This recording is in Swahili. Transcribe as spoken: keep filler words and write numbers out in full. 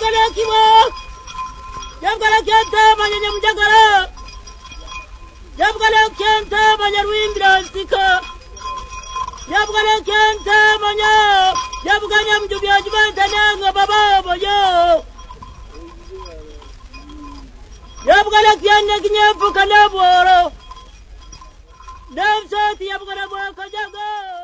Yabgala kibo. Yabgala kenta manya mjagala. Yabgala kenta manya ruindra sika. Yabgala kenta manya. Yabgala mjubia jubanta nanga baba boyo. Yabgala kianya kinyafu kalaboro. Damsati yabgala bwaka jago.